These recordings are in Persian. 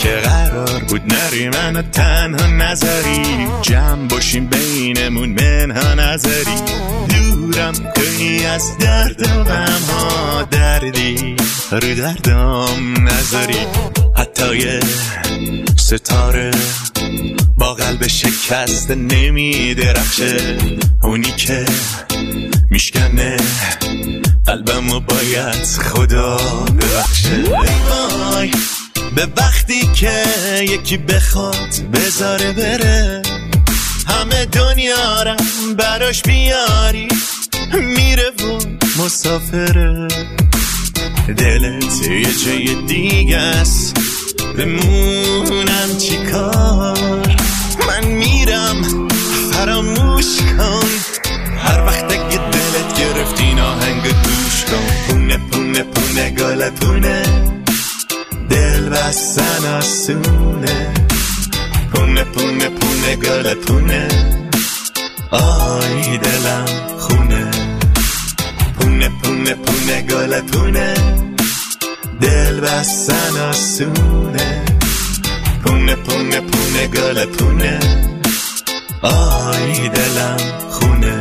که قرار بود نری منو تنها نذاری، جمع باشیم بینمون منها نذاری، دورم کنی از درد و غم ها، دردی رو دردم نذاری. حتی یه ستاره با قلب شکسته نمی درخشه، اونی که میشکنه قلبمو باید خدا ببخشه. وای به وقتی که یکی بخواد بذاره بره، همه دنیا رم براش بیاری، میره و مسافره. دلت یه جای دیگه است، بمونم چی کار؟ من میرم فراموش کن، هر وقت اگه دلت گرفت این آهنگ گوش کن. پونه پونه پونه گل پونه، دل بستن آسونه. پونه پونه پونه گل پونه، آی دلم خونه. پونه پونه پونه گل پونه، دل بستن آسونه. پونه پونه پونه گل پونه، آی دلم خونه.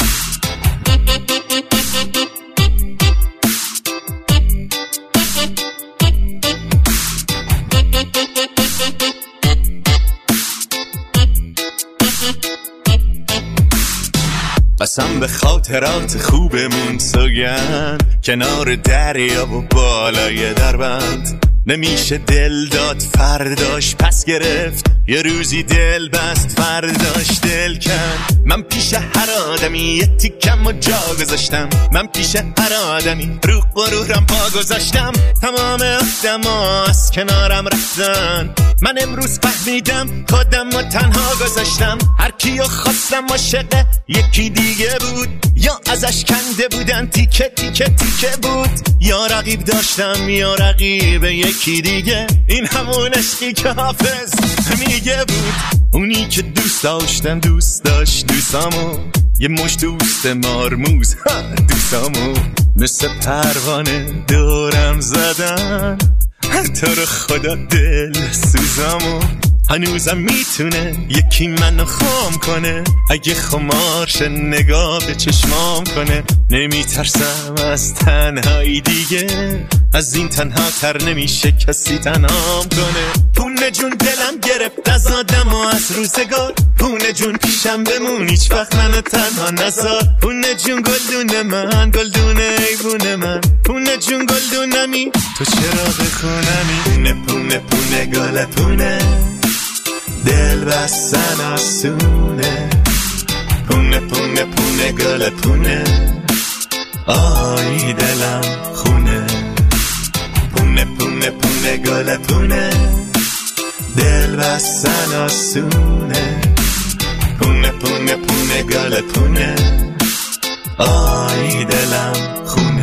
قسم به خاطرات خوبمون سوگند، کنار دریا و بالای دربند. نمیشه دل داد فرداش پس گرفت، یه روزی دل بست فرداش دل کند. من پیش هر آدمی یه تیکم و جا گذاشتم، من پیش هر آدمی رو غرورم پا گذاشتم. تمام آدما از کنارم رفتن، من امروز فهمیدم خودم رو تنها گذاشتم. هر کیو خواستم عاشق یکی دیگه بود، یا ازش کنده بودن تیکه تیکه تیکه بود، یا رقیب داشتم یا رقیب یکی دیگه. این همون عشقی که حافظ میگه بود، اونی که دوست داشتم دوست داشت دوستامو، یه مش دوست مارموز دوستامو مثل پروانه دورم زدن. تو رو خدا دل سوزامو، هنوزم میتونه یکی منو خام کنه، اگه خمارش نگاه به چشمام کنه. نمیترسم از تنهایی دیگه، از این تنها تر نمیشه کسی تنهام کنه. پونه جون دلم گرفت از آدم و از روزگار، پونه جون پیشم بمون هیچ وقت منو تنها نذار. پونه جون گلدون من گلدون ایوون من، پونه جون گلدونمی تو چرا بخونمی. پونه پونه پونه گل پونه، دل بستن آسونه. پونه پونه پونه گل پونه، آی دلم خونه. پونه پونه پونه گل پونه، دل بستن آسونه. پونه پونه پونه گل پونه، آی دلم خونه.